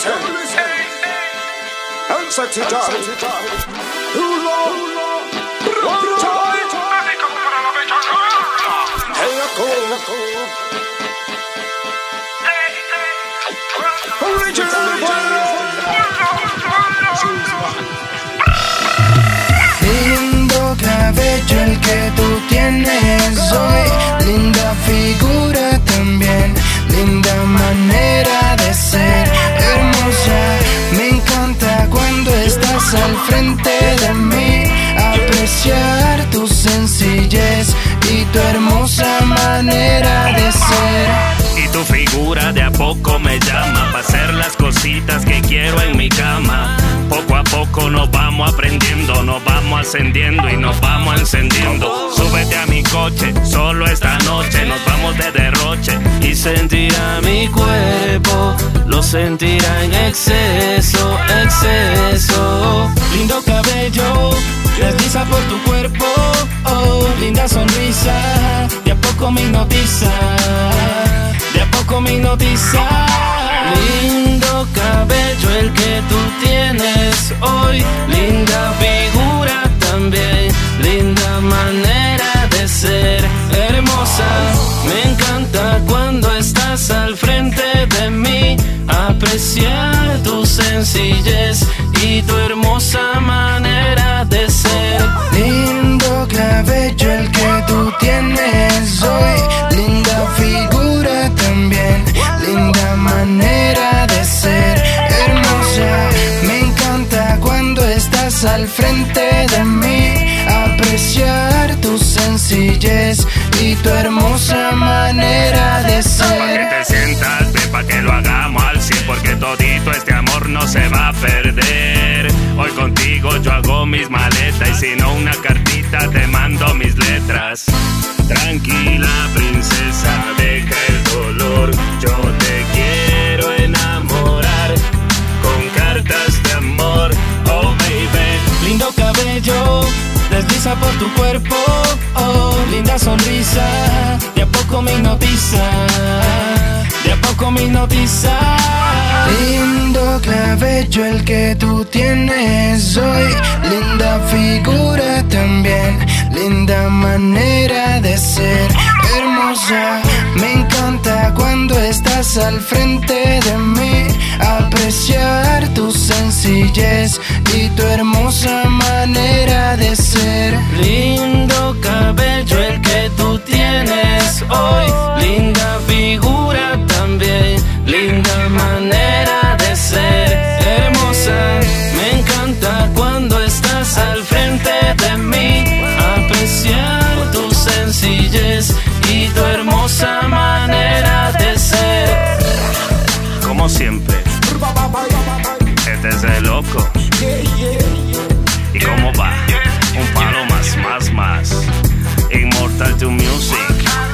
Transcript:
listen. El sexy time. Too long. One time. Hey, original Lindo cabello el que tú tienes hoy, linda figura también, linda manera de ser, hermosa. Me encanta cuando estás al frente de mí, apreciar tu sencillez y tu hermosa manera de ser. Y tu figura de a poco me llama pa' hacer las cositas que quiero en mi cama. Poco a poco nos vamos aprendiendo, nos vamos ascendiendo y nos vamos encendiendo. Súbete a mi coche, solo esta noche nos vamos de derroche. Y sentirá mi cuerpo, lo sentirá en exceso, exceso. Lindo cabello, desliza por tu cuerpo, oh, linda sonrisa, de a poco me hipnotiza, de a poco me hipnotiza. Lindo cabello el que tú tienes hoy, linda figura también, linda manera de ser, hermosa. Me encanta cuando estás al frente de mí, apreciar tu sencillez y tu hermosa manera de ser. Lindo cabello el que tú tienes hoy, linda figura también, linda manera de ser, hermosa. Me encanta cuando estás al frente de mí, apreciar tu sencillez y tu hermosa manera de ser. Te sientas, ve pa' que lo hagamos al 100, porque todito este amor no se va a perder. Hoy contigo yo hago mis maletas, y si no una cartita te mando mis letras. Tranquila princesa, deja el dolor, yo te quiero enamorar con cartas de amor, oh baby. Lindo cabello, desliza por tu cuerpo, oh, linda sonrisa, de a poco me hipnotiza, de a poco me hipnotiza. Lindo cabello el que tú tienes hoy, linda figura también, linda manera de ser, hermosa. Me encanta cuando estás al frente de mí, apreciar tu sencillez y tu hermosa manera de ser. Lindo cabello el que tú tienes hoy, linda figura también, linda manera de ser, hermosa. Me encanta cuando estás al frente de mí, apreciar tu sencillez y tu hermosa manera de ser. Como siempre, este es el loco. ¿Y cómo va? Un palo más. Immortal to music.